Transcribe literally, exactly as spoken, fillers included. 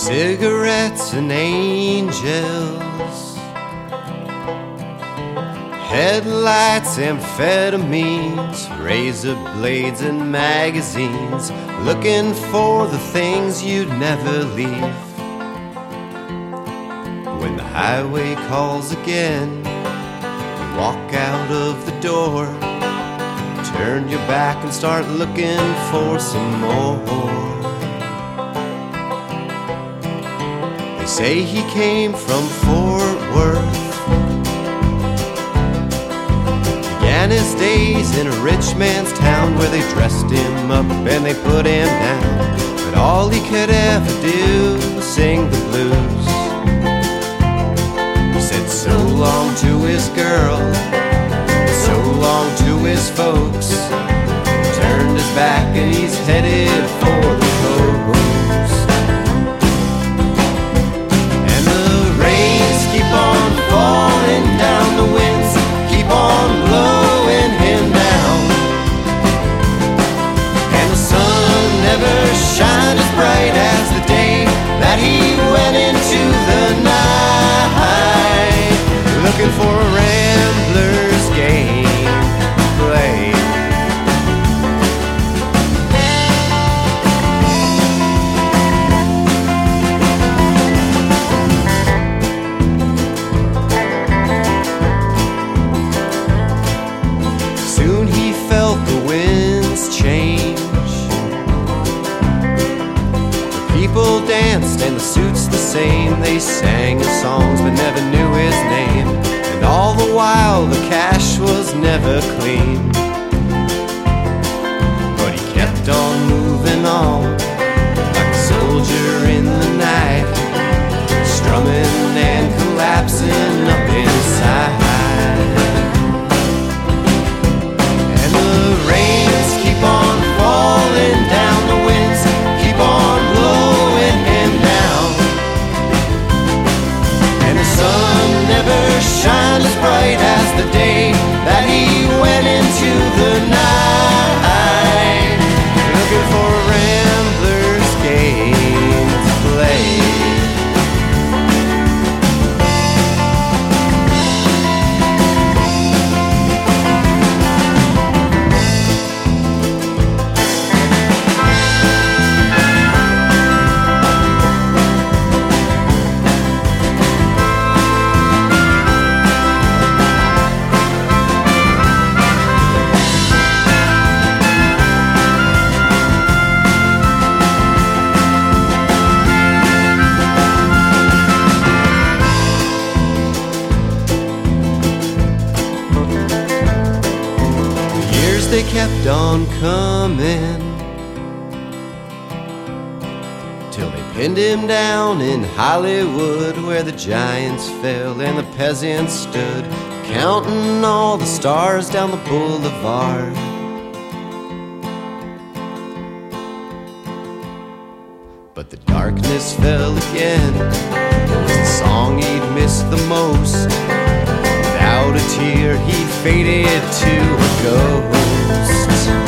Cigarettes and angels, headlights, amphetamines, razor blades and magazines, looking for the things you'd never leave. When the highway calls again, you walk out of the door, turn your back and start looking for some more. They say he came from Fort Worth, began his days in a rich man's town where they dressed him up and they put him down, but all he could ever do was sing the blues. He said so long to his girl, so long to his folks, turned his back and he's headed for the coast. Keep on falling down, the winds keep on blowing him down, and the sun never shined as bright as the day that he went into the night, looking for a Rambler's game to play. People danced and the suits the same. They sang his songs but never knew his name, and all the while the cash was never clean. But he kept on moving on like a soldier in the night, strumming and collapsing up inside. And the rains keep on falling down, the winds keep on blowing him down, and the sun never shines as bright as the day that he went into the night, looking for a Rambler's game to play. They kept on coming till they pinned him down in Hollywood, where the giants fell and the peasants stood, counting all the stars down the boulevard. But the darkness fell again. It was the song he'd missed the most. Without a tear he faded to a ghost.